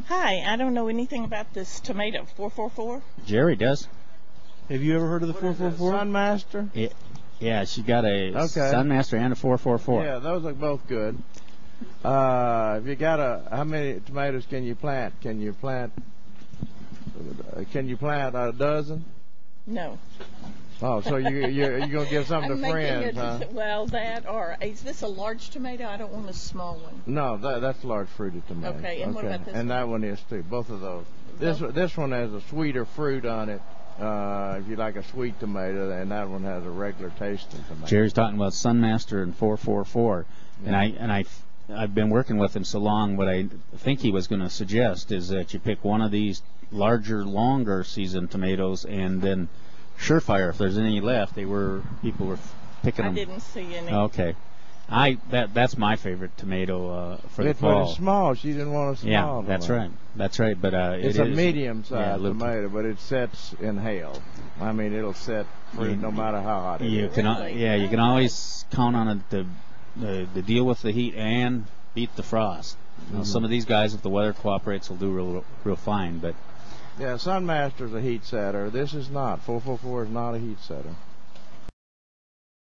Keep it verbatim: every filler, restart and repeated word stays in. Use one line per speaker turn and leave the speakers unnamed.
Hi, I don't know anything about this tomato. four four four?
Jerry does.
Have you ever heard of the four four four?
Sunmaster?
It, yeah, she got a
Okay.
Sunmaster and a four four four.
Yeah, those are both good. Uh, if you got a, how many tomatoes can you plant? Can you plant? Uh, can you plant a dozen?
No.
Oh, so you you're, you're gonna give some
I'm
to
making
friends,
it,
huh?
Well, that or is this a large tomato? I don't want a small one.
No, that, that's large fruited tomato.
Okay, and what about this
And
one?
that one is too. Both of those. This
Both?
this one has a sweeter fruit on it. Uh, if you like a sweet tomato, and that one has a regular tasting tomato.
Jerry's talking about Sunmaster and four four four,
Yeah.
and I and I I've been working with him so long. What I think he was going to suggest is that you pick one of these larger, longer season tomatoes, and then Surefire, if there's any left, they were people were picking
I
them.
didn't see any.
Okay, I that that's my favorite tomato uh, for the
It, but
fall.
it's small. She didn't want a small
Yeah, that's
tomato.
right. That's right. But uh,
It's
it
a
is-
medium-sized
yeah, a little-
tomato, but it sets in hell. I mean, it'll set fruit
You-
no matter how hot it
You
is.
can al-
Really?
yeah, you can always count on it to, uh, to deal with the heat and beat the frost. You know,
Mhm.
some of these guys, if the weather cooperates, will do real real fine. But
Yeah, Sunmaster's a heat setter. This is not. four four four is not a heat setter.